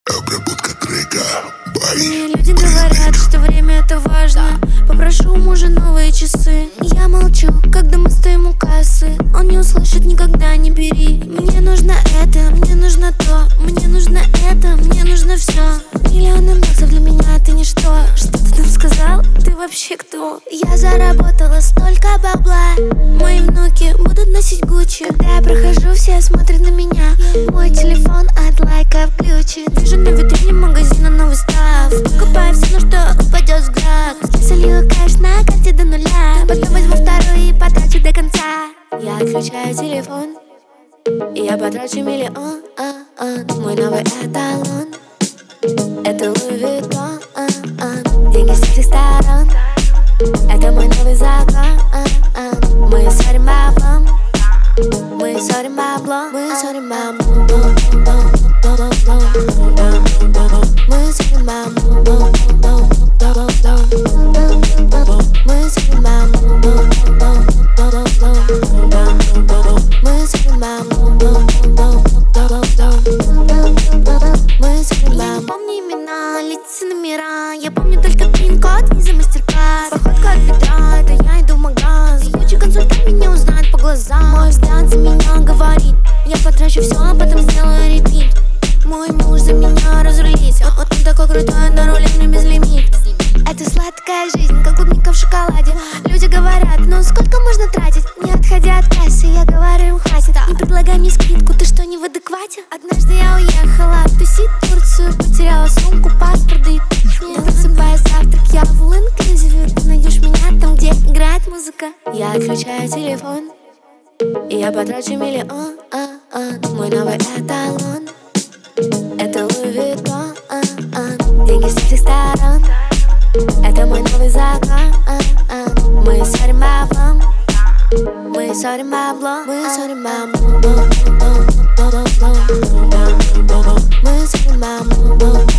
Обработка трека. Мне люди говорят, что время это важно. Попрошу у мужа новые часы. Я молчу, когда мы стоим у кассы. Он не услышит никогда, не бери. Мне нужно это, мне нужно то. Мне нужно это, мне нужно все. Миллионы баксов для меня это ничто. Что ты там сказал? Ты вообще кто? Я заработала столько бабла. Мои внуки будут носить Гуччи. Когда я прохожу, все смотрят на меня. Мой телефон от лайков ключи. Вижу на витрине магазина новый став. Покупаю все, на что упадет взгляд. Я солила кэш на карте до нуля. Потом возьму вторую и потрачу до конца. Я отключаю телефон и я потрачу миллион. Мой новый эталон — это Луи Виттон. Деньги с всех сторон — это мой новый закон. Мы ссорим баблом, мы ссорим баблом, мы ссорим баблом, мы ссорим баблом, мы ссорим баблом, мы ссорим баблом. Я не помню имена, лица, номера. Я помню только пин-код, виза, мастер-класс. Походка от бедра, это я иду в магаз. Куча консультант меня узнает по глазам. Мой взгляд за меня говорит: я потрачу все, а потом сделаю репит. Мой муж за меня разрулится. Он такой крутой, на руле мне безлимит. Это сладкая жизнь, как клубника в шоколаде. Люди говорят: ну сколько можно тратить? Не отходя от кассы, я говорю им: хватит. Не предлагай мне скидку, ты что, не в адеквате? Однажды я уехала тусить в Турцию. Потеряла сумку, паспорт, да и не высыпая завтрак. Я в all-inclusive. Ты найдешь меня там, где играет музыка. Я отключаю телефон и я потрачу миллион. Мой новый эталон — это Луи Виттон. Деньги с всех сторон — это мой новый закон. Мы ссорим баблом, мы ссорим баблом, мы ссорим баблом, мы ссорим баблом.